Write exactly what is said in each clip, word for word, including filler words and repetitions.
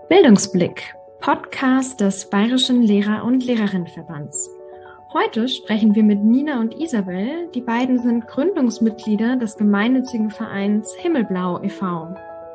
Bildungsblick, Podcast des Bayerischen Lehrer- und Lehrerinnenverbands. Heute sprechen wir mit Nina und Isabel. Die beiden sind Gründungsmitglieder des gemeinnützigen Vereins Himmelblau e V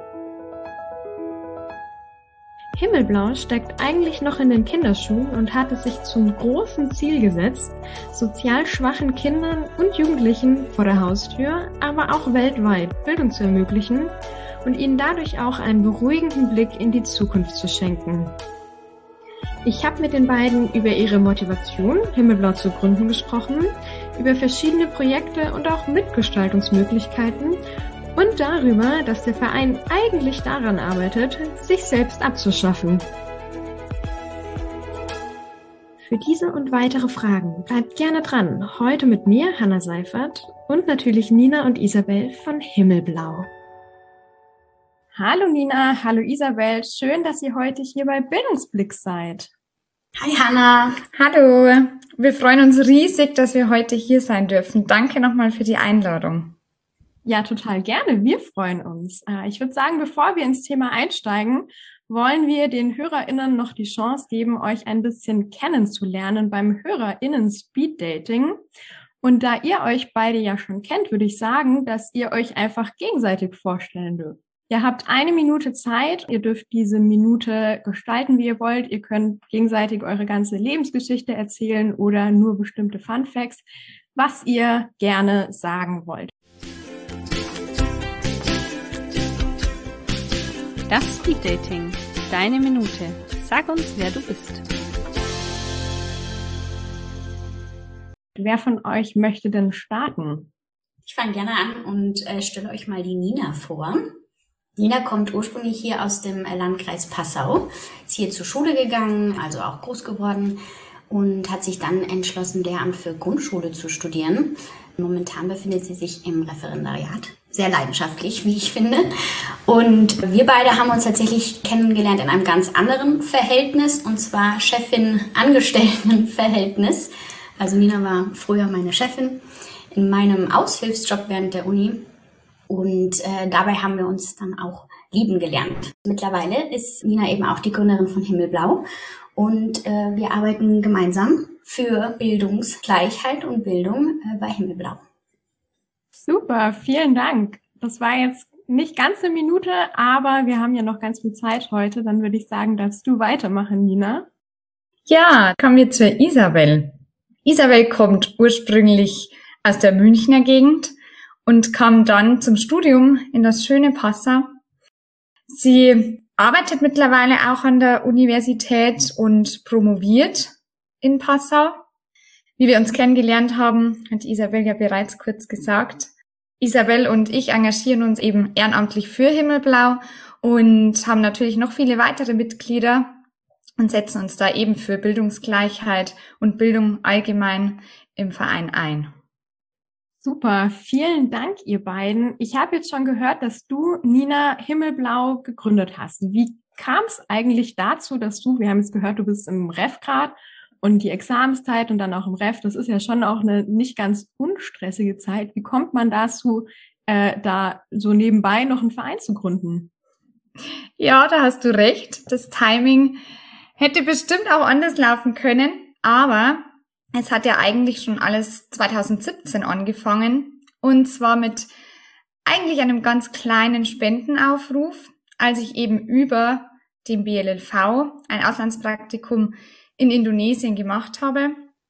Himmelblau steckt eigentlich noch in den Kinderschuhen und hat es sich zum großen Ziel gesetzt, sozial schwachen Kindern und Jugendlichen vor der Haustür, aber auch weltweit Bildung zu ermöglichen und ihnen dadurch auch einen beruhigenden Blick in die Zukunft zu schenken. Ich habe mit den beiden über ihre Motivation, Himmelblau zu gründen, gesprochen, über verschiedene Projekte und auch Mitgestaltungsmöglichkeiten und darüber, dass der Verein eigentlich daran arbeitet, sich selbst abzuschaffen. Für diese und weitere Fragen bleibt gerne dran. Heute mit mir, Hanna Seifert, und natürlich Nina und Isabel von Himmelblau. Hallo Nina, hallo Isabel, schön, dass ihr heute hier bei Bildungsblick seid. Hi Hanna. Hallo, wir freuen uns riesig, dass wir heute hier sein dürfen. Danke nochmal für die Einladung. Ja, total gerne. Wir freuen uns. Ich würde sagen, bevor wir ins Thema einsteigen, wollen wir den HörerInnen noch die Chance geben, euch ein bisschen kennenzulernen beim HörerInnen Speed Dating. Und da ihr euch beide ja schon kennt, würde ich sagen, dass ihr euch einfach gegenseitig vorstellen dürft. Ihr habt eine Minute Zeit. Ihr dürft diese Minute gestalten, wie ihr wollt. Ihr könnt gegenseitig eure ganze Lebensgeschichte erzählen oder nur bestimmte Fun Facts, was ihr gerne sagen wollt. Das Speed Dating. Deine Minute. Sag uns, wer du bist. Wer von euch möchte denn starten? Ich fange gerne an und äh, stelle euch mal die Nina vor. Nina kommt ursprünglich hier aus dem äh, Landkreis Passau, ist hier zur Schule gegangen, also auch groß geworden und hat sich dann entschlossen, Lehramt für Grundschule zu studieren. Momentan befindet sie sich im Referendariat. Sehr leidenschaftlich, wie ich finde. Und wir beide haben uns tatsächlich kennengelernt in einem ganz anderen Verhältnis, und zwar Chefin-Angestellten-Verhältnis. Also Nina war früher meine Chefin in meinem Aushilfsjob während der Uni. Und äh, dabei haben wir uns dann auch lieben gelernt. Mittlerweile ist Nina eben auch die Gründerin von Himmelblau. Und äh, wir arbeiten gemeinsam für Bildungsgleichheit und Bildung äh, bei Himmelblau. Super, vielen Dank. Das war jetzt nicht ganz eine Minute, aber wir haben ja noch ganz viel Zeit heute. Dann würde ich sagen, darfst du weitermachen, Nina. Ja, kommen wir zur Isabel. Isabel kommt ursprünglich aus der Münchner Gegend und kam dann zum Studium in das schöne Passau. Sie arbeitet mittlerweile auch an der Universität und promoviert in Passau. Wie wir uns kennengelernt haben, hat Isabel ja bereits kurz gesagt. Isabel und ich engagieren uns eben ehrenamtlich für Himmelblau und haben natürlich noch viele weitere Mitglieder und setzen uns da eben für Bildungsgleichheit und Bildung allgemein im Verein ein. Super, vielen Dank, ihr beiden. Ich habe jetzt schon gehört, dass du, Nina, Himmelblau gegründet hast. Wie kam es eigentlich dazu, dass du, wir haben jetzt gehört, du bist im Ref grad und die Examenszeit und dann auch im Ref, das ist ja schon auch eine nicht ganz unstressige Zeit. Wie kommt man dazu, äh, da so nebenbei noch einen Verein zu gründen? Ja, da hast du recht. Das Timing hätte bestimmt auch anders laufen können, aber es hat ja eigentlich schon alles zwanzig siebzehn angefangen, und zwar mit eigentlich einem ganz kleinen Spendenaufruf, als ich eben über den B L L V ein Auslandspraktikum in Indonesien gemacht habe.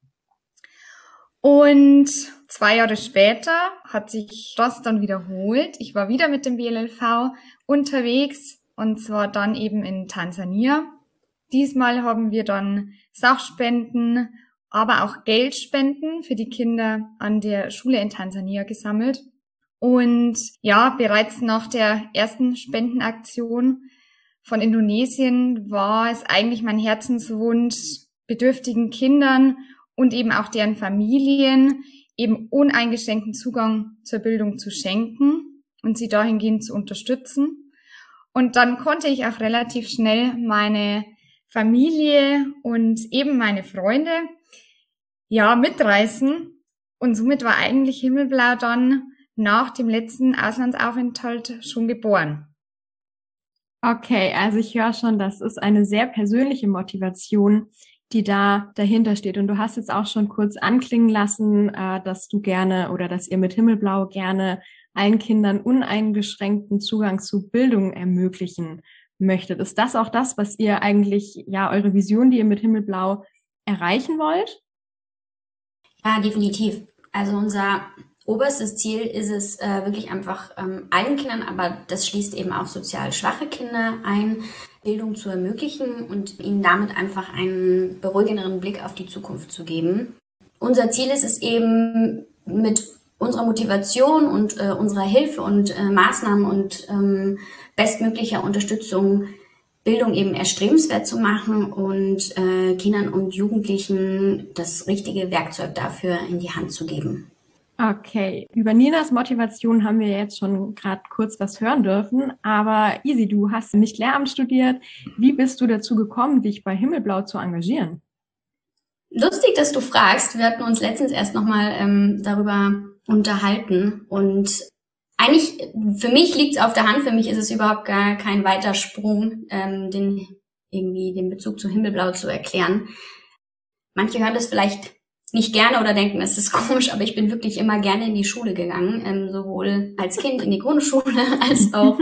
Und zwei Jahre später hat sich das dann wiederholt. Ich war wieder mit dem B L L V unterwegs, und zwar dann eben in Tansania. Diesmal haben wir dann Sachspenden, aber auch Geldspenden für die Kinder an der Schule in Tansania gesammelt. Und ja, bereits nach der ersten Spendenaktion von Indonesien war es eigentlich mein Herzenswunsch, bedürftigen Kindern und eben auch deren Familien eben uneingeschränkten Zugang zur Bildung zu schenken und sie dahingehend zu unterstützen. Und dann konnte ich auch relativ schnell meine Familie und eben meine Freunde ja mitreißen. Und somit war eigentlich Himmelblau dann nach dem letzten Auslandsaufenthalt schon geboren. Okay, also ich höre schon, das ist eine sehr persönliche Motivation, die da dahinter steht. Und du hast jetzt auch schon kurz anklingen lassen, äh, dass du gerne oder dass ihr mit Himmelblau gerne allen Kindern uneingeschränkten Zugang zu Bildung ermöglichen möchtet. Ist das auch das, was ihr eigentlich, ja, eure Vision, die ihr mit Himmelblau erreichen wollt? Ja, definitiv. Also unser oberstes Ziel ist es äh, wirklich einfach ähm, allen Kindern, aber das schließt eben auch sozial schwache Kinder ein, Bildung zu ermöglichen und ihnen damit einfach einen beruhigenderen Blick auf die Zukunft zu geben. Unser Ziel ist es eben mit unserer Motivation und äh, unserer Hilfe und äh, Maßnahmen und ähm, bestmöglicher Unterstützung Bildung eben erstrebenswert zu machen und äh, Kindern und Jugendlichen das richtige Werkzeug dafür in die Hand zu geben. Okay, über Ninas Motivation haben wir jetzt schon gerade kurz was hören dürfen, aber Isi, du hast nicht Lehramt studiert. Wie bist du dazu gekommen, dich bei Himmelblau zu engagieren? Lustig, dass du fragst. Wir hatten uns letztens erst nochmal ähm, darüber unterhalten und eigentlich, für mich liegt es auf der Hand, für mich ist es überhaupt gar kein weiter Sprung, ähm, den irgendwie den Bezug zu Himmelblau zu erklären. Manche hören das vielleicht nicht gerne oder denken, es ist komisch, aber ich bin wirklich immer gerne in die Schule gegangen, ähm, sowohl als Kind in die Grundschule als auch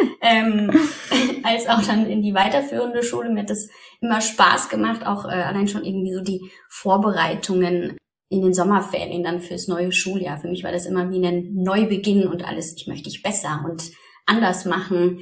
ähm, als auch dann in die weiterführende Schule. Mir hat das immer Spaß gemacht, auch äh, allein schon irgendwie so die Vorbereitungen in den Sommerferien dann fürs neue Schuljahr. Für mich war das immer wie ein Neubeginn und alles, ich möchte ich besser und anders machen.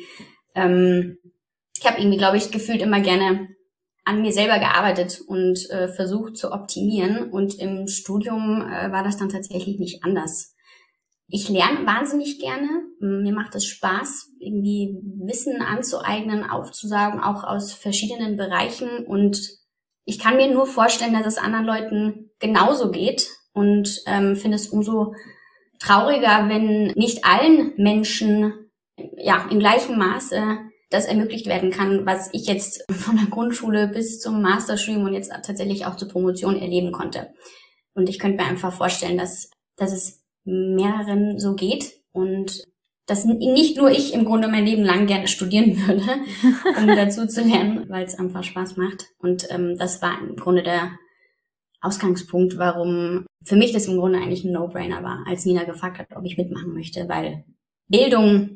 Ähm, ich habe irgendwie, glaube ich, gefühlt immer gerne an mir selber gearbeitet und äh, versucht zu optimieren. Und im Studium äh, war das dann tatsächlich nicht anders. Ich lerne wahnsinnig gerne. Mir macht es Spaß, irgendwie Wissen anzueignen, aufzusaugen, auch aus verschiedenen Bereichen. Und ich kann mir nur vorstellen, dass es anderen Leuten genauso geht. Und ähm, finde es umso trauriger, wenn nicht allen Menschen ja im gleichen Maße das ermöglicht werden kann, was ich jetzt von der Grundschule bis zum Masterstudium und jetzt tatsächlich auch zur Promotion erleben konnte. Und ich könnte mir einfach vorstellen, dass, dass es mehreren so geht und dass nicht nur ich im Grunde mein Leben lang gerne studieren würde, um dazu zu lernen, weil es einfach Spaß macht. Und ähm, das war im Grunde der Ausgangspunkt, warum für mich das im Grunde eigentlich ein No-Brainer war, als Nina gefragt hat, ob ich mitmachen möchte, weil Bildung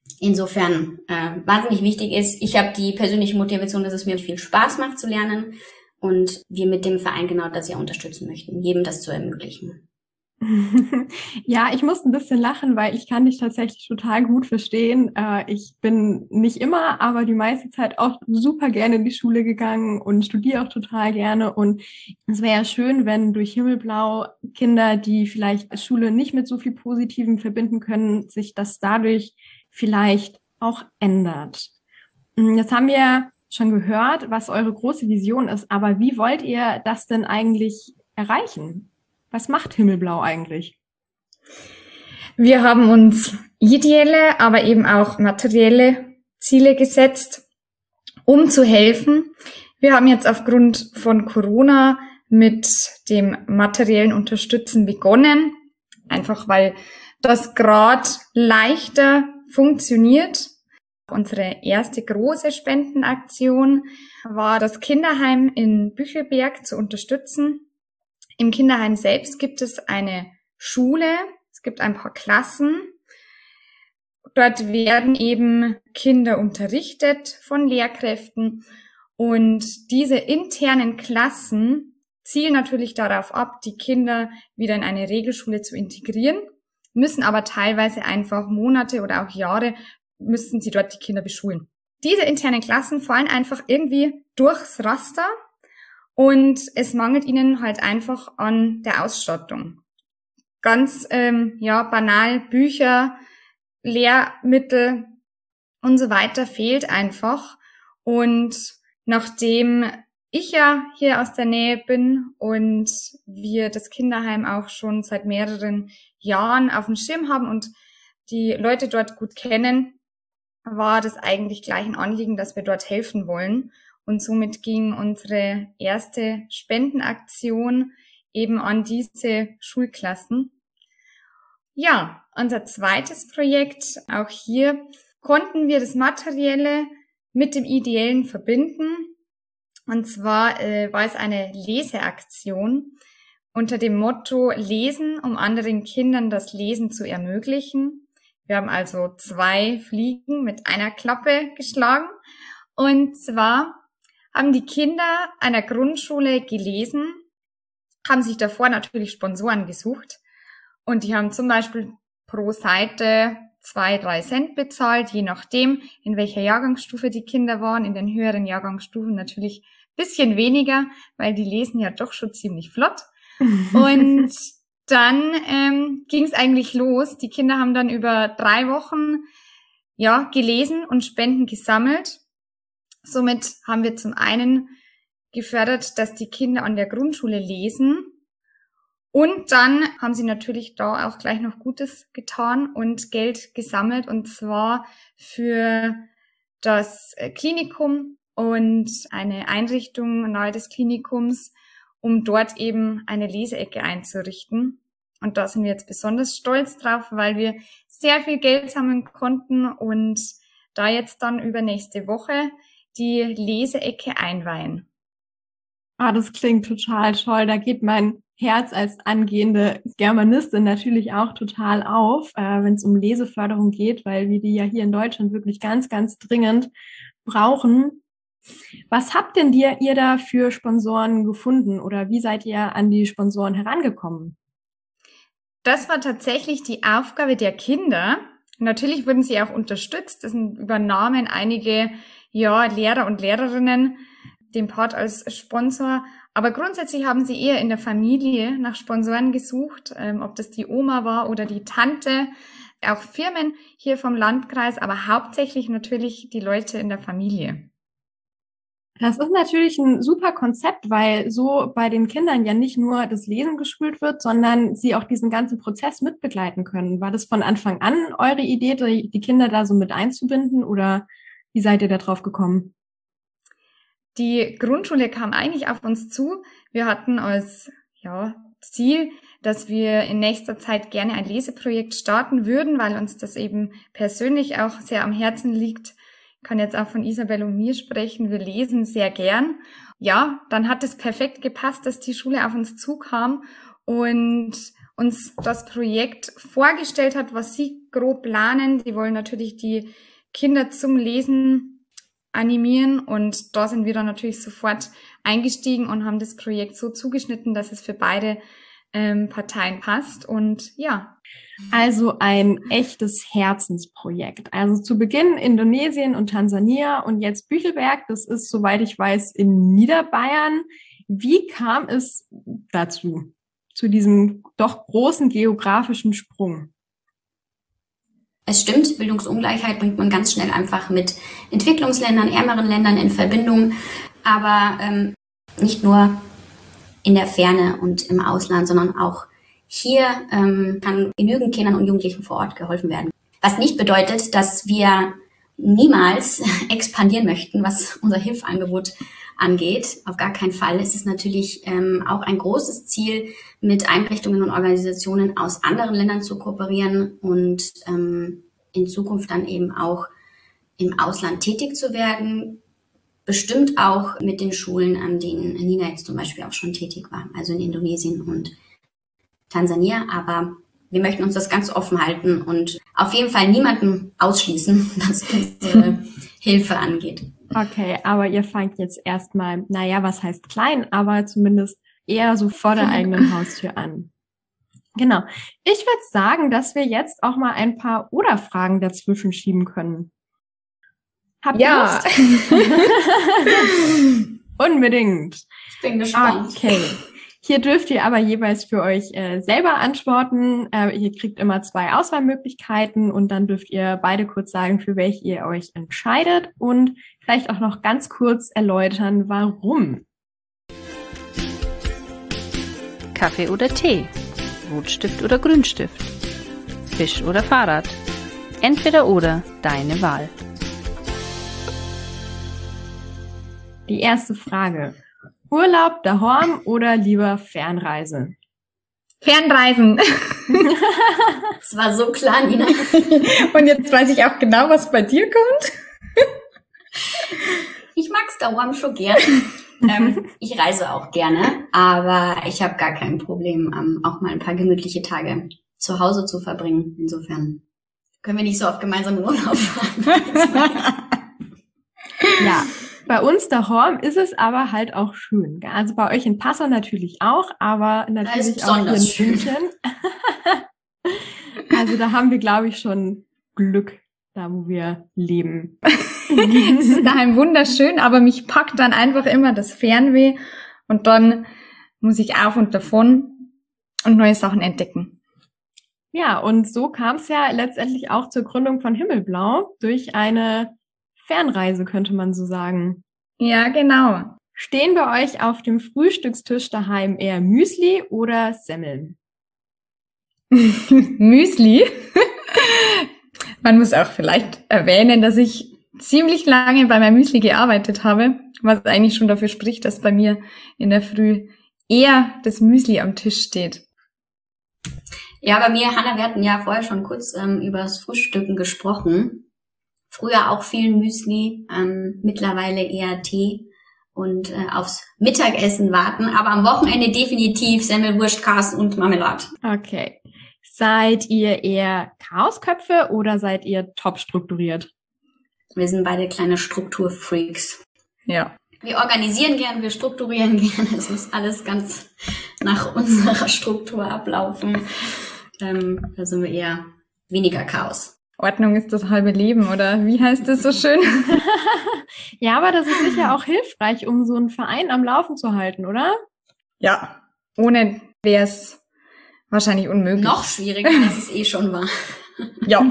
insofern äh, wahnsinnig wichtig ist. Ich habe die persönliche Motivation, dass es mir viel Spaß macht zu lernen und wir mit dem Verein genau das ja unterstützen möchten, jedem das zu ermöglichen. Ja, ich muss ein bisschen lachen, weil ich kann dich tatsächlich total gut verstehen. Äh, ich bin nicht immer, aber die meiste Zeit auch super gerne in die Schule gegangen und studiere auch total gerne. Und es wäre ja schön, wenn durch Himmelblau Kinder, die vielleicht Schule nicht mit so viel Positivem verbinden können, sich das dadurch vielleicht auch ändert. Jetzt haben wir schon gehört, was eure große Vision ist, aber wie wollt ihr das denn eigentlich erreichen? Was macht Himmelblau eigentlich? Wir haben uns ideelle, aber eben auch materielle Ziele gesetzt, um zu helfen. Wir haben jetzt aufgrund von Corona mit dem materiellen Unterstützen begonnen, einfach weil das gerade leichter funktioniert. Unsere erste große Spendenaktion war, das Kinderheim in Büchelberg zu unterstützen. Im Kinderheim selbst gibt es eine Schule, es gibt ein paar Klassen. Dort werden eben Kinder unterrichtet von Lehrkräften und diese internen Klassen zielen natürlich darauf ab, die Kinder wieder in eine Regelschule zu integrieren, müssen aber teilweise einfach Monate oder auch Jahre müssen sie dort die Kinder beschulen. Diese internen Klassen fallen einfach irgendwie durchs Raster und es mangelt ihnen halt einfach an der Ausstattung. Ganz ähm, ja banal, Bücher, Lehrmittel und so weiter fehlt einfach. Und nachdem ich ja hier aus der Nähe bin und wir das Kinderheim auch schon seit mehreren Jahren auf dem Schirm haben und die Leute dort gut kennen, war das eigentlich gleich ein Anliegen, dass wir dort helfen wollen. Und somit ging unsere erste Spendenaktion eben an diese Schulklassen. Ja, unser zweites Projekt, auch hier konnten wir das Materielle mit dem Ideellen verbinden. Und zwar äh, war es eine Leseaktion unter dem Motto Lesen, um anderen Kindern das Lesen zu ermöglichen. Wir haben also zwei Fliegen mit einer Klappe geschlagen. Und zwar haben die Kinder einer Grundschule gelesen, haben sich davor natürlich Sponsoren gesucht. Und die haben zum Beispiel pro Seite zwei, drei Cent bezahlt, je nachdem, in welcher Jahrgangsstufe die Kinder waren. In den höheren Jahrgangsstufen natürlich ein bisschen weniger, weil die lesen ja doch schon ziemlich flott. Und dann ähm, ging es eigentlich los. Die Kinder haben dann über drei Wochen ja gelesen und Spenden gesammelt. Somit haben wir zum einen gefördert, dass die Kinder an der Grundschule lesen. Und dann haben sie natürlich da auch gleich noch Gutes getan und Geld gesammelt, und zwar für das Klinikum und eine Einrichtung nahe des Klinikums, um dort eben eine Leseecke einzurichten. Und da sind wir jetzt besonders stolz drauf, weil wir sehr viel Geld sammeln konnten und da jetzt dann über nächste Woche die Leseecke einweihen. Ah, das klingt total toll. Da geht mein Herz als angehende Germanistin natürlich auch total auf, äh, wenn es um Leseförderung geht, weil wir die ja hier in Deutschland wirklich ganz, ganz dringend brauchen. Was habt denn ihr, ihr da für Sponsoren gefunden oder wie seid ihr an die Sponsoren herangekommen? Das war tatsächlich die Aufgabe der Kinder. Natürlich wurden sie auch unterstützt. Das übernahmen einige ja, Lehrer und Lehrerinnen den Part als Sponsor. Aber grundsätzlich haben sie eher in der Familie nach Sponsoren gesucht, ähm, ob das die Oma war oder die Tante, auch Firmen hier vom Landkreis, aber hauptsächlich natürlich die Leute in der Familie. Das ist natürlich ein super Konzept, weil so bei den Kindern ja nicht nur das Lesen geschult wird, sondern sie auch diesen ganzen Prozess mitbegleiten können. War das von Anfang an eure Idee, die Kinder da so mit einzubinden, oder wie seid ihr da drauf gekommen? Die Grundschule kam eigentlich auf uns zu. Wir hatten als ja, Ziel, dass wir in nächster Zeit gerne ein Leseprojekt starten würden, weil uns das eben persönlich auch sehr am Herzen liegt. Ich kann jetzt auch von Isabel und mir sprechen. Wir lesen sehr gern. Ja, dann hat es perfekt gepasst, dass die Schule auf uns zukam und uns das Projekt vorgestellt hat, was sie grob planen. Sie wollen natürlich die Kinder zum Lesen animieren, und da sind wir dann natürlich sofort eingestiegen und haben das Projekt so zugeschnitten, dass es für beide ähm, Parteien passt. Und ja. Also ein echtes Herzensprojekt. Also zu Beginn Indonesien und Tansania und jetzt Büchelberg. Das ist, soweit ich weiß, in Niederbayern. Wie kam es dazu, zu diesem doch großen geografischen Sprung? Es stimmt, Bildungsungleichheit bringt man ganz schnell einfach mit Entwicklungsländern, ärmeren Ländern in Verbindung, aber ähm, nicht nur in der Ferne und im Ausland, sondern auch hier ähm, kann genügend Kindern und Jugendlichen vor Ort geholfen werden. Was nicht bedeutet, dass wir niemals expandieren möchten, was unser Hilfsangebot angeht. Auf gar keinen Fall. Es ist natürlich ähm, auch ein großes Ziel, mit Einrichtungen und Organisationen aus anderen Ländern zu kooperieren und ähm, in Zukunft dann eben auch im Ausland tätig zu werden. Bestimmt auch mit den Schulen, an denen Nina jetzt zum Beispiel auch schon tätig war, also in Indonesien und Tansania. Aber wir möchten uns das ganz offen halten und auf jeden Fall niemanden ausschließen, was unsere Hilfe angeht. Okay, aber ihr fangt jetzt erstmal, naja, was heißt klein, aber zumindest eher so vor der eigenen Haustür an. Genau. Ich würde sagen, dass wir jetzt auch mal ein paar Oder-Fragen dazwischen schieben können. Habt ihr Ja. Lust? Unbedingt. Ich bin gespannt. Okay. Hier dürft ihr aber jeweils für euch äh, selber antworten. Äh, ihr kriegt immer zwei Auswahlmöglichkeiten und dann dürft ihr beide kurz sagen, für welche ihr euch entscheidet und vielleicht auch noch ganz kurz erläutern, warum. Kaffee oder Tee? Rotstift oder Grünstift? Fisch oder Fahrrad? Entweder oder, deine Wahl. Die erste Frage. Urlaub daheim oder lieber Fernreise? Fernreisen. Es war so klar, Nina. Und jetzt weiß ich auch genau, was bei dir kommt. Ich mag's daheim schon gern. ähm, ich reise auch gerne, aber ich habe gar kein Problem, ähm, auch mal ein paar gemütliche Tage zu Hause zu verbringen. Insofern können wir nicht so oft gemeinsam in Urlaub fahren. Ja, bei uns daheim ist es aber halt auch schön. Gell? Also bei euch in Passau natürlich auch, aber natürlich auch hier in München. Also da haben wir, glaube ich, schon Glück, da wo wir leben. Es ist daheim wunderschön, aber mich packt dann einfach immer das Fernweh und dann muss ich auf und davon und neue Sachen entdecken. Ja, und so kam es ja letztendlich auch zur Gründung von Himmelblau durch eine Fernreise, könnte man so sagen. Ja, genau. Stehen bei euch auf dem Frühstückstisch daheim eher Müsli oder Semmeln? Müsli. Man muss auch vielleicht erwähnen, dass ich ziemlich lange bei meinem Müsli gearbeitet habe, was eigentlich schon dafür spricht, dass bei mir in der Früh eher das Müsli am Tisch steht. Ja, bei mir, Hannah, wir hatten ja vorher schon kurz ähm, über das Frühstücken gesprochen. Früher auch viel Müsli, ähm, mittlerweile eher Tee und äh, aufs Mittagessen warten, aber am Wochenende definitiv Semmel, Wurst, Kas und Marmelade. Okay. Seid ihr eher Chaosköpfe oder seid ihr top strukturiert? Wir sind beide kleine Strukturfreaks. Ja. Wir organisieren gern, wir strukturieren gern. Es muss alles ganz nach unserer Struktur ablaufen. Ähm, da sind wir eher weniger Chaos. Ordnung ist das halbe Leben, oder wie heißt das so schön? Ja, aber das ist sicher auch hilfreich, um so einen Verein am Laufen zu halten, oder? Ja, ohne wäre es wahrscheinlich unmöglich. Noch schwieriger, als es eh schon war. Ja.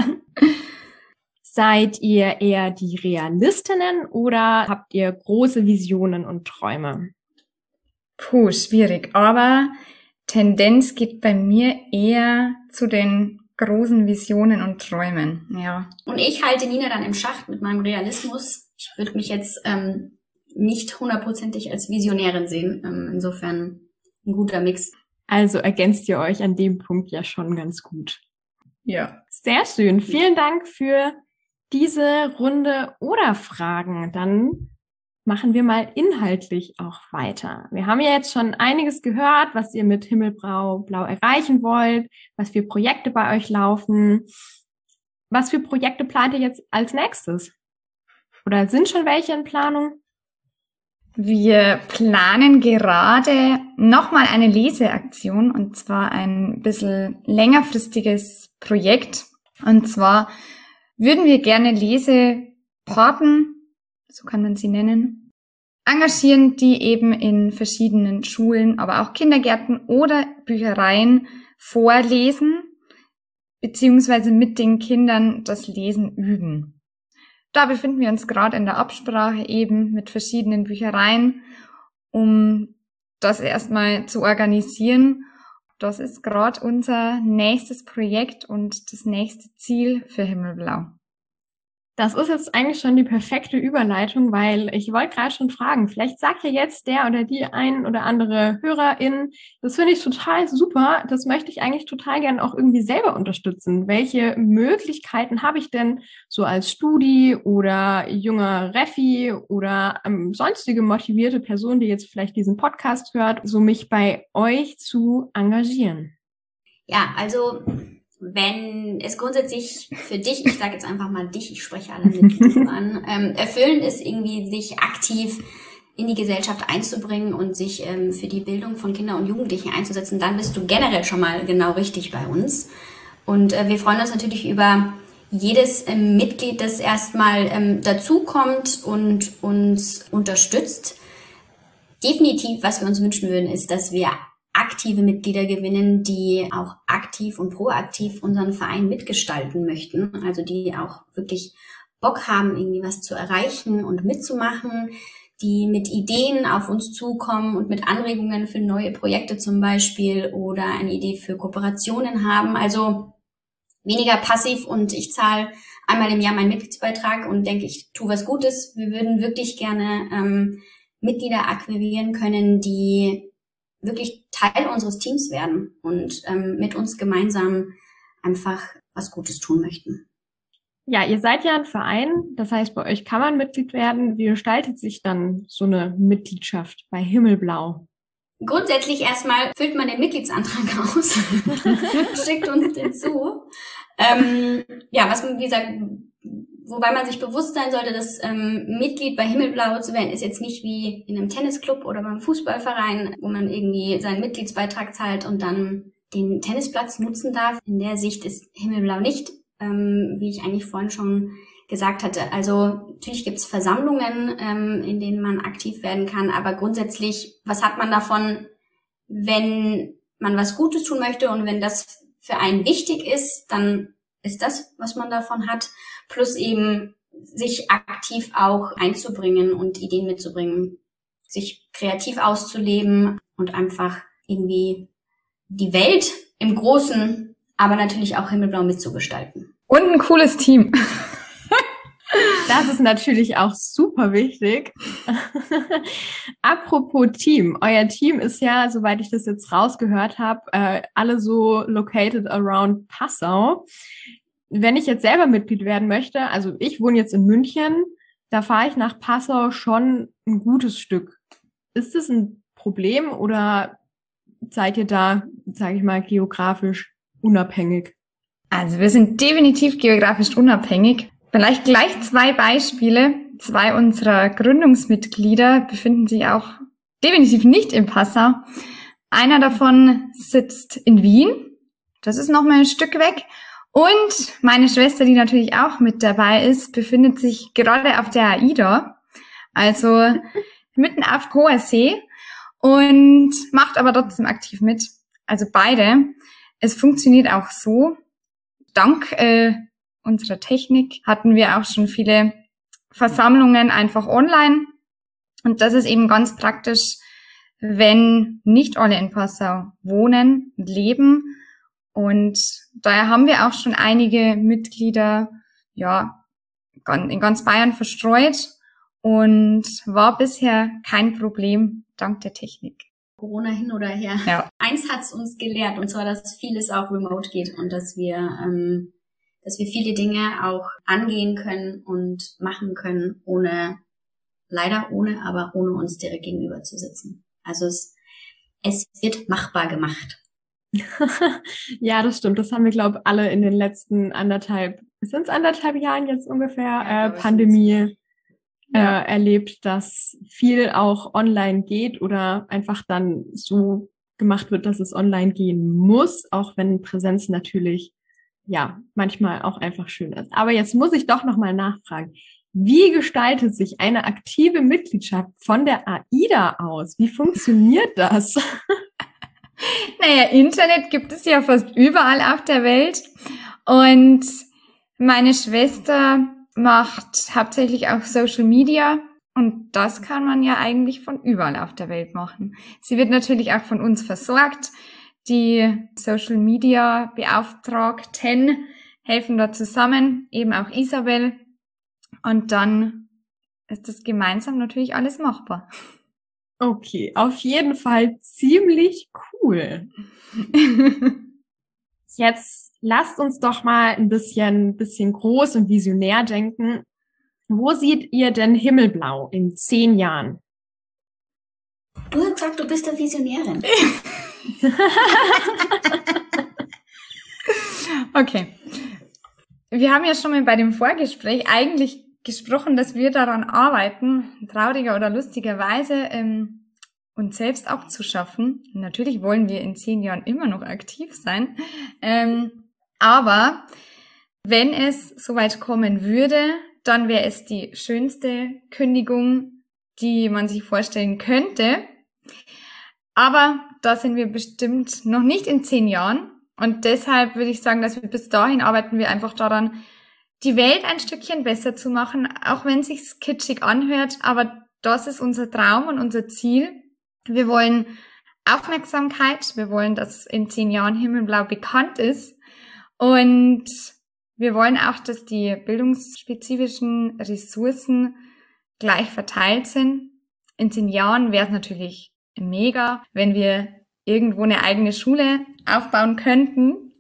Seid ihr eher die Realistinnen oder habt ihr große Visionen und Träume? Puh, schwierig. Aber Tendenz geht bei mir eher zu den großen Visionen und Träumen, ja. Und ich halte Nina dann im Schacht mit meinem Realismus. Ich würde mich jetzt ähm, nicht hundertprozentig als Visionärin sehen. Ähm, insofern ein guter Mix. Also ergänzt ihr euch an dem Punkt ja schon ganz gut. Ja. Sehr schön. Vielen Dank für diese Runde oder Fragen. Dann machen wir mal inhaltlich auch weiter. Wir haben ja jetzt schon einiges gehört, was ihr mit Himmelblau Blau erreichen wollt, was für Projekte bei euch laufen. Was für Projekte plant ihr jetzt als nächstes? Oder sind schon welche in Planung? Wir planen gerade nochmal eine Leseaktion, und zwar ein bisschen längerfristiges Projekt. Und zwar würden wir gerne Lesepaten, so kann man sie nennen, engagieren, die eben in verschiedenen Schulen, aber auch Kindergärten oder Büchereien vorlesen, beziehungsweise mit den Kindern das Lesen üben. Da befinden wir uns gerade in der Absprache eben mit verschiedenen Büchereien, um das erstmal zu organisieren. Das ist gerade unser nächstes Projekt und das nächste Ziel für Himmelblau. Das ist jetzt eigentlich schon die perfekte Überleitung, weil ich wollte gerade schon fragen, vielleicht sagt ja jetzt der oder die ein oder andere Hörerin, das finde ich total super, das möchte ich eigentlich total gerne auch irgendwie selber unterstützen. Welche Möglichkeiten habe ich denn so als Studi oder junger Refi oder ähm, sonstige motivierte Person, die jetzt vielleicht diesen Podcast hört, so mich bei euch zu engagieren? Ja, also wenn es grundsätzlich für dich, ich sage jetzt einfach mal dich, ich spreche alle mit du an, ähm, erfüllend ist, irgendwie sich aktiv in die Gesellschaft einzubringen und sich ähm, für die Bildung von Kindern und Jugendlichen einzusetzen, dann bist du generell schon mal genau richtig bei uns. Und äh, wir freuen uns natürlich über jedes ähm, Mitglied, das erstmal ähm, dazukommt und uns unterstützt. Definitiv, was wir uns wünschen würden, ist, dass wir aktive Mitglieder gewinnen, die auch aktiv und proaktiv unseren Verein mitgestalten möchten, also die auch wirklich Bock haben, irgendwie was zu erreichen und mitzumachen, die mit Ideen auf uns zukommen und mit Anregungen für neue Projekte zum Beispiel oder eine Idee für Kooperationen haben, also weniger passiv und ich zahle einmal im Jahr meinen Mitgliedsbeitrag und denke, ich tue was Gutes. Wir würden wirklich gerne ähm, Mitglieder akquirieren können, die wirklich Teil unseres Teams werden und ähm, mit uns gemeinsam einfach was Gutes tun möchten. Ja, ihr seid ja ein Verein, das heißt, bei euch kann man Mitglied werden. Wie gestaltet sich dann so eine Mitgliedschaft bei Himmelblau? Grundsätzlich erstmal füllt man den Mitgliedsantrag aus, schickt uns den zu. Ähm, ja, was man, wie gesagt, wobei man sich bewusst sein sollte, dass ähm, Mitglied bei Himmelblau zu werden, ist jetzt nicht wie in einem Tennisclub oder beim Fußballverein, wo man irgendwie seinen Mitgliedsbeitrag zahlt und dann den Tennisplatz nutzen darf. In der Sicht ist Himmelblau nicht, ähm, wie ich eigentlich vorhin schon gesagt hatte. Also natürlich gibt's Versammlungen, ähm, in denen man aktiv werden kann, aber grundsätzlich, was hat man davon, wenn man was Gutes tun möchte und wenn das für einen wichtig ist, dann ist das, was man davon hat, plus eben sich aktiv auch einzubringen und Ideen mitzubringen, sich kreativ auszuleben und einfach irgendwie die Welt im Großen, aber natürlich auch Himmelblau mitzugestalten. Und ein cooles Team. Das ist natürlich auch super wichtig. Apropos Team. Euer Team ist ja, soweit ich das jetzt rausgehört habe, äh, alle so located around Passau. Wenn ich jetzt selber Mitglied werden möchte, also ich wohne jetzt in München, da fahre ich nach Passau schon ein gutes Stück. Ist das ein Problem oder seid ihr da, sage ich mal, geografisch unabhängig? Also wir sind definitiv geografisch unabhängig. Vielleicht gleich zwei Beispiele. Zwei unserer Gründungsmitglieder befinden sich auch definitiv nicht in Passau. Einer davon sitzt in Wien. Das ist noch mal ein Stück weg. Und meine Schwester, die natürlich auch mit dabei ist, befindet sich gerade auf der AIDA, also mitten auf hoher See und macht aber trotzdem aktiv mit. Also beide. Es funktioniert auch so. Dank äh, unserer Technik hatten wir auch schon viele Versammlungen einfach online. Und das ist eben ganz praktisch, wenn nicht alle in Passau wohnen und leben. Und daher haben wir auch schon einige Mitglieder, ja, in ganz Bayern verstreut und war bisher kein Problem, dank der Technik. Corona hin oder her. Ja. Eins hat's uns gelehrt, und zwar, dass vieles auch remote geht und dass wir, ähm, dass wir viele Dinge auch angehen können und machen können, ohne, leider ohne, aber ohne uns direkt gegenüber zu sitzen. Also es, es wird machbar gemacht. Ja, das stimmt. Das haben wir, glaube ich, alle in den letzten anderthalb, sind es anderthalb Jahren jetzt ungefähr, ja, äh, Pandemie äh, ja. erlebt, dass viel auch online geht oder einfach dann so gemacht wird, dass es online gehen muss, auch wenn Präsenz natürlich, ja, manchmal auch einfach schön ist. Aber jetzt muss ich doch nochmal nachfragen. Wie gestaltet sich eine aktive Mitgliedschaft von der AIDA aus? Wie funktioniert das? Naja, Internet gibt es ja fast überall auf der Welt und meine Schwester macht hauptsächlich auch Social Media und das kann man ja eigentlich von überall auf der Welt machen. Sie wird natürlich auch von uns versorgt. Die Social Media Beauftragten helfen da zusammen, eben auch Isabel, und dann ist das gemeinsam natürlich alles machbar. Okay, auf jeden Fall ziemlich cool. Jetzt lasst uns doch mal ein bisschen, bisschen groß und visionär denken. Wo seht ihr denn Himmelblau in zehn Jahren? Du hast gesagt, du bist eine Visionärin. Okay. Wir haben ja schon mal bei dem Vorgespräch eigentlich gesprochen, dass wir daran arbeiten, trauriger oder lustigerweise, ähm, uns selbst abzuschaffen. Natürlich wollen wir in zehn Jahren immer noch aktiv sein. Ähm, aber wenn es soweit kommen würde, dann wäre es die schönste Kündigung, die man sich vorstellen könnte. Aber da sind wir bestimmt noch nicht in zehn Jahren. Und deshalb würde ich sagen, dass wir bis dahin arbeiten wir einfach daran, die Welt ein Stückchen besser zu machen, auch wenn es sich kitschig anhört. Aber das ist unser Traum und unser Ziel. Wir wollen Aufmerksamkeit. Wir wollen, dass in zehn Jahren Himmelblau bekannt ist. Und wir wollen auch, dass die bildungsspezifischen Ressourcen gleich verteilt sind. In zehn Jahren wäre es natürlich mega, wenn wir irgendwo eine eigene Schule aufbauen könnten.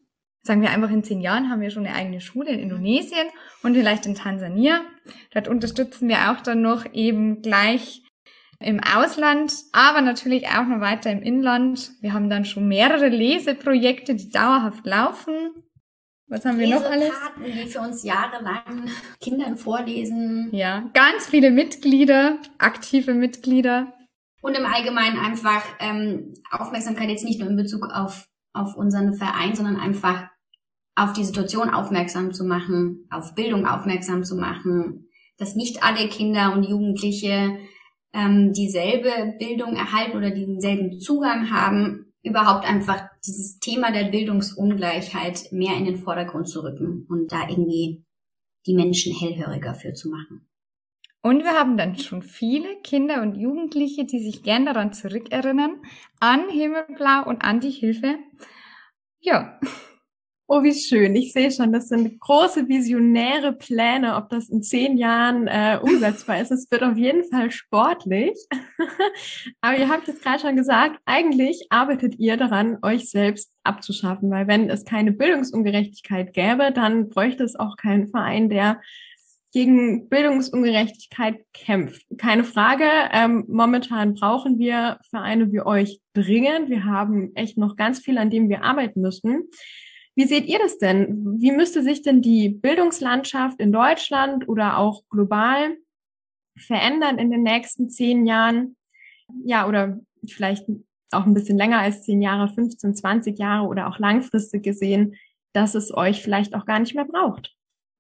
sagen wir einfach in zehn Jahren haben wir schon eine eigene Schule in Indonesien und vielleicht in Tansania. Dort unterstützen wir auch dann noch eben gleich im Ausland, aber natürlich auch noch weiter im Inland. Wir haben dann schon mehrere Leseprojekte, die dauerhaft laufen. Was haben wir noch alles? Lesepaten, die für uns jahrelang Kindern vorlesen. Ja, ganz viele Mitglieder, aktive Mitglieder. Und im Allgemeinen einfach ähm, Aufmerksamkeit jetzt nicht nur in Bezug auf, auf unseren Verein, sondern einfach auf die Situation aufmerksam zu machen, auf Bildung aufmerksam zu machen, dass nicht alle Kinder und Jugendliche ähm, dieselbe Bildung erhalten oder denselben Zugang haben, überhaupt einfach dieses Thema der Bildungsungleichheit mehr in den Vordergrund zu rücken und da irgendwie die Menschen hellhöriger für zu machen. Und wir haben dann schon viele Kinder und Jugendliche, die sich gern daran zurückerinnern, an Himmelblau und an die Hilfe. Ja. Oh, wie schön. Ich sehe schon, das sind große visionäre Pläne, ob das in zehn Jahren äh, umsetzbar ist. Es wird auf jeden Fall sportlich. Aber ihr habt jetzt gerade schon gesagt, eigentlich arbeitet ihr daran, euch selbst abzuschaffen, weil wenn es keine Bildungsungerechtigkeit gäbe, dann bräuchte es auch keinen Verein, der gegen Bildungsungerechtigkeit kämpft. Keine Frage, ähm, momentan brauchen wir Vereine wie euch dringend. Wir haben echt noch ganz viel, an dem wir arbeiten müssen. Wie seht ihr das denn? Wie müsste sich denn die Bildungslandschaft in Deutschland oder auch global verändern in den nächsten zehn Jahren? Ja, oder vielleicht auch ein bisschen länger als zehn Jahre, fünfzehn, zwanzig Jahre oder auch langfristig gesehen, dass es euch vielleicht auch gar nicht mehr braucht?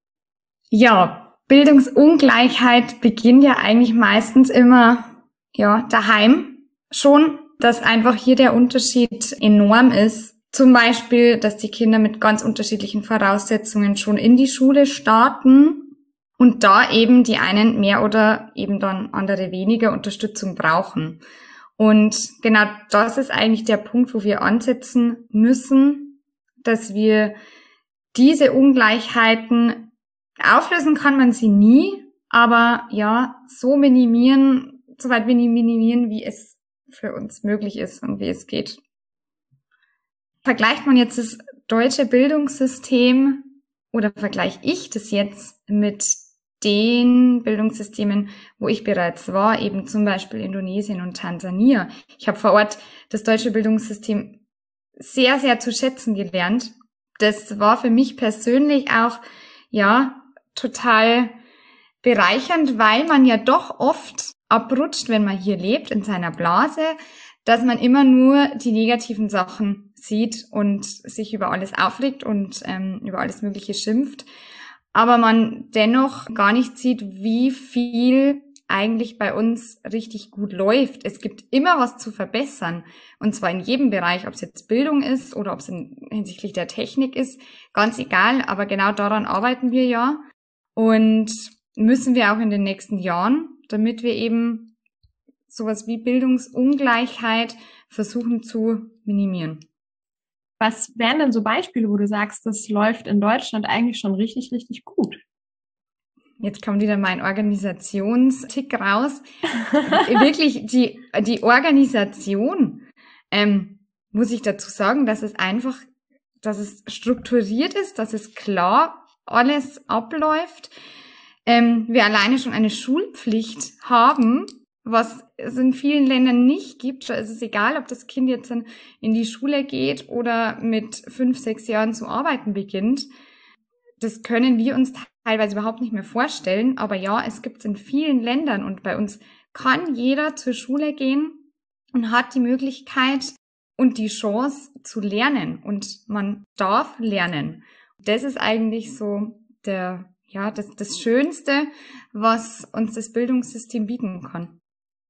Ja, Bildungsungleichheit beginnt ja eigentlich meistens immer, ja, daheim schon, dass einfach hier der Unterschied enorm ist. Zum Beispiel, dass die Kinder mit ganz unterschiedlichen Voraussetzungen schon in die Schule starten und da eben die einen mehr oder eben dann andere weniger Unterstützung brauchen. Und genau das ist eigentlich der Punkt, wo wir ansetzen müssen, dass wir diese Ungleichheiten auflösen kann man sie nie, aber ja, so minimieren, so weit minimieren, wie es für uns möglich ist und wie es geht. Vergleicht man jetzt das deutsche Bildungssystem oder vergleiche ich das jetzt mit den Bildungssystemen, wo ich bereits war, eben zum Beispiel Indonesien und Tansania. Ich habe vor Ort das deutsche Bildungssystem sehr, sehr zu schätzen gelernt. Das war für mich persönlich auch, ja, total bereichernd, weil man ja doch oft abrutscht, wenn man hier lebt, in seiner Blase, dass man immer nur die negativen Sachen sieht und sich über alles aufregt und ähm, über alles Mögliche schimpft, aber man dennoch gar nicht sieht, wie viel eigentlich bei uns richtig gut läuft. Es gibt immer was zu verbessern, und zwar in jedem Bereich, ob es jetzt Bildung ist oder ob es in, hinsichtlich der Technik ist, ganz egal, aber genau daran arbeiten wir ja und müssen wir auch in den nächsten Jahren, damit wir eben sowas wie Bildungsungleichheit versuchen zu minimieren. Was wären denn so Beispiele, wo du sagst, das läuft in Deutschland eigentlich schon richtig, richtig gut? Jetzt kommt wieder mein Organisationstick raus. Wirklich, die, die Organisation, ähm, muss ich dazu sagen, dass es einfach, dass es strukturiert ist, dass es klar alles abläuft. Ähm, wir alleine schon eine Schulpflicht haben, was es in vielen Ländern nicht gibt. Da ist es egal, ob das Kind jetzt dann in die Schule geht oder mit fünf, sechs Jahren zu arbeiten beginnt. Das können wir uns teilweise überhaupt nicht mehr vorstellen. Aber ja, es gibt es in vielen Ländern und bei uns kann jeder zur Schule gehen und hat die Möglichkeit und die Chance zu lernen und man darf lernen. Das ist eigentlich so der, ja, das, das Schönste, was uns das Bildungssystem bieten kann.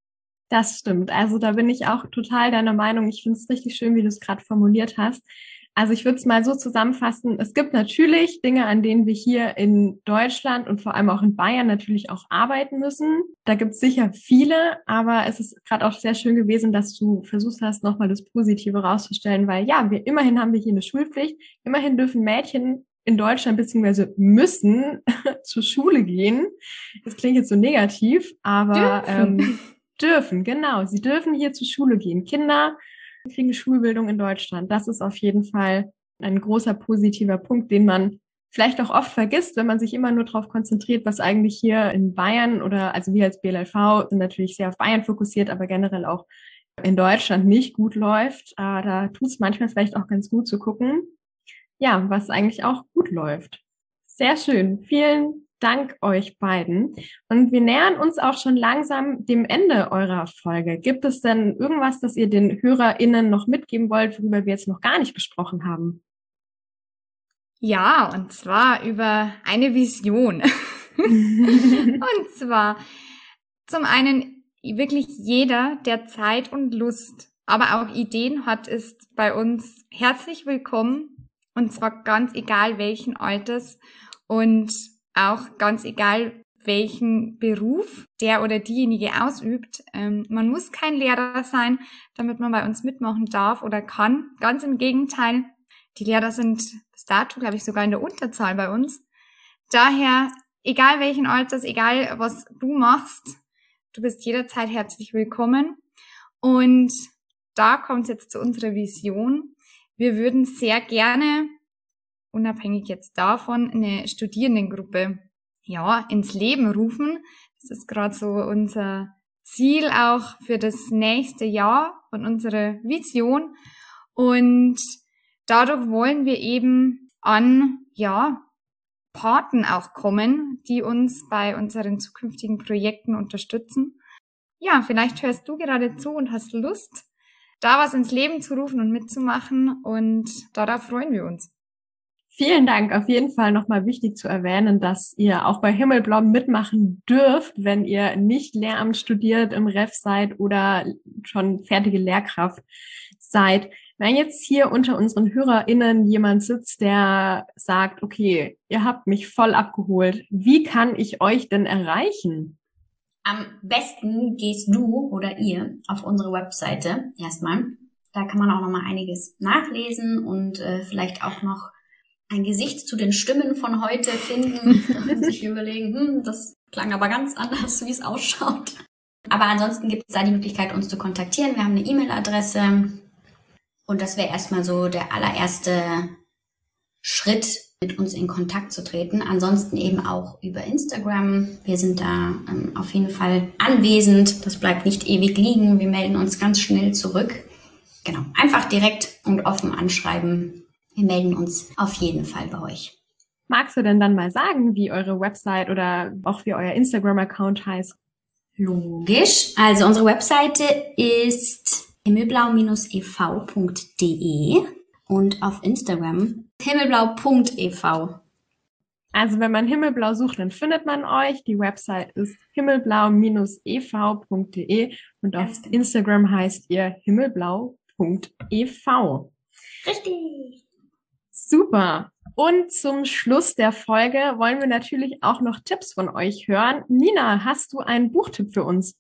Das stimmt. Also da bin ich auch total deiner Meinung. Ich finde es richtig schön, wie du es gerade formuliert hast. Also ich würde es mal so zusammenfassen. Es gibt natürlich Dinge, an denen wir hier in Deutschland und vor allem auch in Bayern natürlich auch arbeiten müssen. Da gibt es sicher viele, aber es ist gerade auch sehr schön gewesen, dass du versucht hast, nochmal das Positive rauszustellen, weil ja, wir immerhin haben wir hier eine Schulpflicht. Immerhin dürfen Mädchen in Deutschland beziehungsweise müssen zur Schule gehen. Das klingt jetzt so negativ, aber dürfen. Ähm, dürfen, genau. Sie dürfen hier zur Schule gehen. Kinder kriegen Schulbildung in Deutschland. Das ist auf jeden Fall ein großer positiver Punkt, den man vielleicht auch oft vergisst, wenn man sich immer nur darauf konzentriert, was eigentlich hier in Bayern oder, also wir als B L L V sind natürlich sehr auf Bayern fokussiert, aber generell auch in Deutschland nicht gut läuft. Aber da tut es manchmal vielleicht auch ganz gut zu gucken, ja, was eigentlich auch gut läuft. Sehr schön. Vielen Dank euch beiden. Und wir nähern uns auch schon langsam dem Ende eurer Folge. Gibt es denn irgendwas, das ihr den HörerInnen noch mitgeben wollt, worüber wir jetzt noch gar nicht gesprochen haben? Ja, und zwar über eine Vision. Und zwar zum einen wirklich jeder, der Zeit und Lust, aber auch Ideen hat, ist bei uns herzlich willkommen. Und zwar ganz egal welchen Alters und auch ganz egal welchen Beruf der oder diejenige ausübt. Ähm, man muss kein Lehrer sein, damit man bei uns mitmachen darf oder kann. Ganz im Gegenteil. Die Lehrer sind bis dato, glaube ich, sogar in der Unterzahl bei uns. Daher, egal welchen Alters, egal was du machst, du bist jederzeit herzlich willkommen. Und da kommt es jetzt zu unserer Vision. Wir würden sehr gerne, unabhängig jetzt davon, eine Studierendengruppe ja ins Leben rufen. Das ist gerade so unser Ziel auch für das nächste Jahr und unsere Vision. Und dadurch wollen wir eben an, ja, Paten auch kommen, die uns bei unseren zukünftigen Projekten unterstützen. Ja, vielleicht hörst du gerade zu und hast Lust, da was ins Leben zu rufen und mitzumachen, und darauf freuen wir uns. Vielen Dank. Auf jeden Fall nochmal wichtig zu erwähnen, dass ihr auch bei Himmelblau mitmachen dürft, wenn ihr nicht Lehramt studiert, im Ref seid oder schon fertige Lehrkraft seid. Wenn jetzt hier unter unseren HörerInnen jemand sitzt, der sagt, okay, ihr habt mich voll abgeholt, wie kann ich euch denn erreichen? Am besten gehst du oder ihr auf unsere Webseite erstmal. Da kann man auch nochmal einiges nachlesen und äh, vielleicht auch noch ein Gesicht zu den Stimmen von heute finden und sich überlegen, hm, das klang aber ganz anders, wie es ausschaut. Aber ansonsten gibt es da die Möglichkeit, uns zu kontaktieren. Wir haben eine E-Mail-Adresse und das wäre erstmal so der allererste Schritt, mit uns in Kontakt zu treten. Ansonsten eben auch über Instagram. Wir sind da ähm, auf jeden Fall anwesend. Das bleibt nicht ewig liegen. Wir melden uns ganz schnell zurück. Genau, einfach direkt und offen anschreiben. Wir melden uns auf jeden Fall bei euch. Magst du denn dann mal sagen, wie eure Website oder auch wie euer Instagram-Account heißt? Logisch. Also unsere Webseite ist himmelblau Bindestrich e v punkt de und auf Instagram himmelblau Punkt e v. Also wenn man Himmelblau sucht, dann findet man euch. Die Website ist himmelblau Bindestrich e v punkt de und auf genau. Instagram heißt ihr himmelblau Punkt e v. Richtig. Super. Und zum Schluss der Folge wollen wir natürlich auch noch Tipps von euch hören. Nina, hast du einen Buchtipp für uns?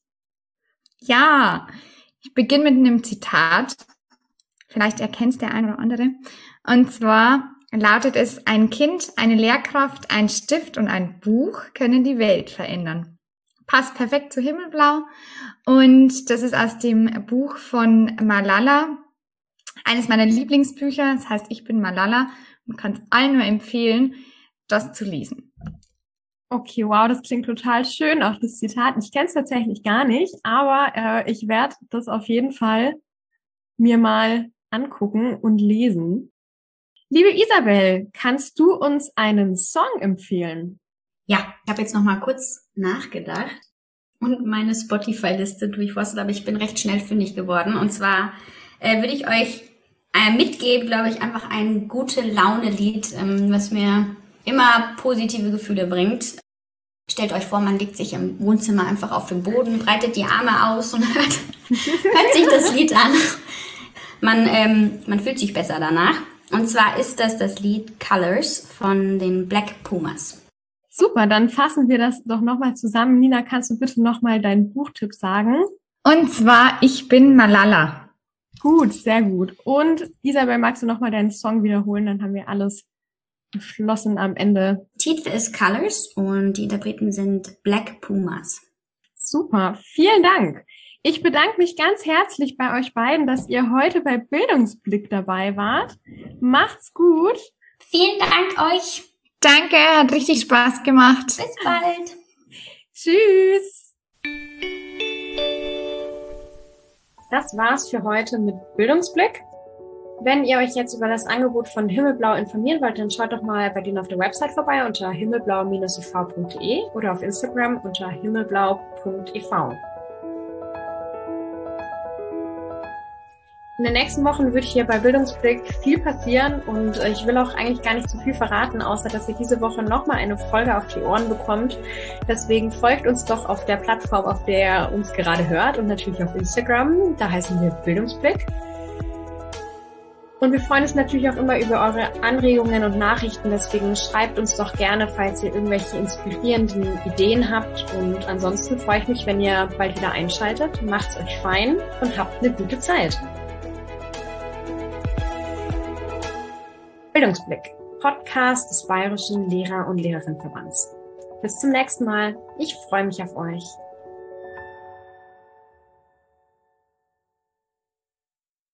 Ja, ich beginne mit einem Zitat. Vielleicht erkennt der ein oder andere. Und zwar lautet es: Ein Kind, eine Lehrkraft, ein Stift und ein Buch können die Welt verändern. Passt perfekt zu Himmelblau. Und das ist aus dem Buch von Malala. Eines meiner Lieblingsbücher, das heißt Ich bin Malala, und kann es allen nur empfehlen, das zu lesen. Okay, wow, das klingt total schön, auch das Zitat. Ich kenne es tatsächlich gar nicht, aber äh, ich werde das auf jeden Fall mir mal angucken und lesen. Liebe Isabel, kannst du uns einen Song empfehlen? Ja, ich habe jetzt noch mal kurz nachgedacht und meine Spotify-Liste durchforstet, aber ich bin recht schnell fündig geworden. Und zwar äh, würde ich euch äh, mitgeben, glaube ich, einfach ein gute Laune-Lied, ähm, was mir immer positive Gefühle bringt. Stellt euch vor, man legt sich im Wohnzimmer einfach auf den Boden, breitet die Arme aus und hört, hört sich das Lied an. Man, ähm, man fühlt sich besser danach. Und zwar ist das das Lied Colors von den Black Pumas. Super, dann fassen wir das doch nochmal zusammen. Nina, kannst du bitte nochmal deinen Buchtipp sagen? Und zwar Ich bin Malala. Gut, sehr gut. Und Isabel, magst du nochmal deinen Song wiederholen? Dann haben wir alles geschlossen am Ende. Titel ist Colors und die Interpreten sind Black Pumas. Super, vielen Dank. Ich bedanke mich ganz herzlich bei euch beiden, dass ihr heute bei Bildungsblick dabei wart. Macht's gut. Vielen Dank euch. Danke, hat richtig Spaß gemacht. Bis bald. Tschüss. Das war's für heute mit Bildungsblick. Wenn ihr euch jetzt über das Angebot von Himmelblau informieren wollt, dann schaut doch mal bei denen auf der Website vorbei unter himmelblau Bindestrich e v punkt de oder auf Instagram unter himmelblau punkt e v. In den nächsten Wochen wird hier bei Bildungsblick viel passieren und ich will auch eigentlich gar nicht zu viel verraten, außer dass ihr diese Woche nochmal eine Folge auf die Ohren bekommt. Deswegen folgt uns doch auf der Plattform, auf der ihr uns gerade hört und natürlich auf Instagram. Da heißen wir Bildungsblick. Und wir freuen uns natürlich auch immer über eure Anregungen und Nachrichten. Deswegen schreibt uns doch gerne, falls ihr irgendwelche inspirierenden Ideen habt. Und ansonsten freue ich mich, wenn ihr bald wieder einschaltet. Macht's euch fein und habt eine gute Zeit. Bildungsblick, Podcast des Bayerischen Lehrer- und Lehrerinnenverbands. Bis zum nächsten Mal. Ich freue mich auf euch.